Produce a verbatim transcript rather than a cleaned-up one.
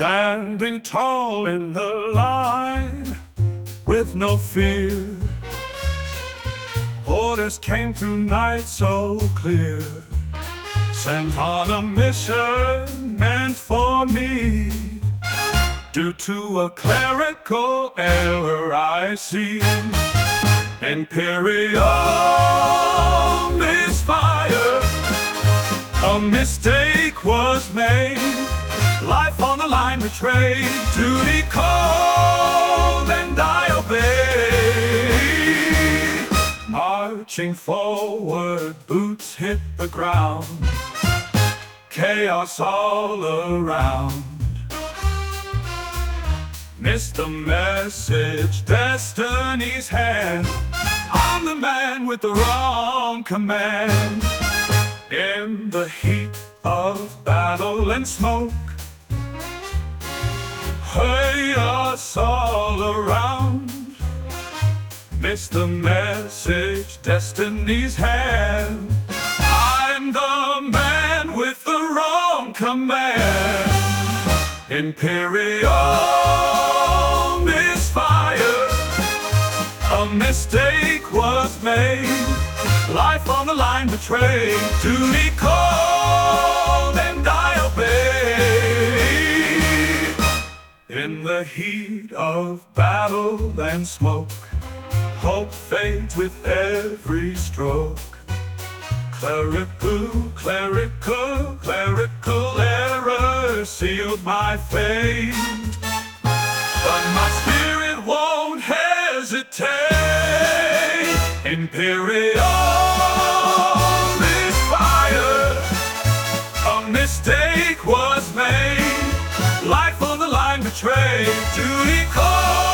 standing tall in the line with no fear. Orders came through night so clear, sent on a mission meant for me. Due to a clerical error I see, Imperial misfire. A mistake was made, life on the line betrayed. Duty called and I obeyed. Marching forward, boots hit the ground, chaos all around. Missed the message, destiny's hand. I'm the man with the wrong command. In the heat of battle and smoke, chaos all around. Missed the message, destiny's hand. I'm the man with the wrong command. Imperial misfire. A mistake was made, life on the line betrayed. Duty called and I obeyed. In the heat of battle and smoke, hope fades with every stroke. Clerical, clerical, clerical error sealed my fate, but my spirit won't hesitate. Imperial misfire. A mistake was made, life on the line betrayed. Duty called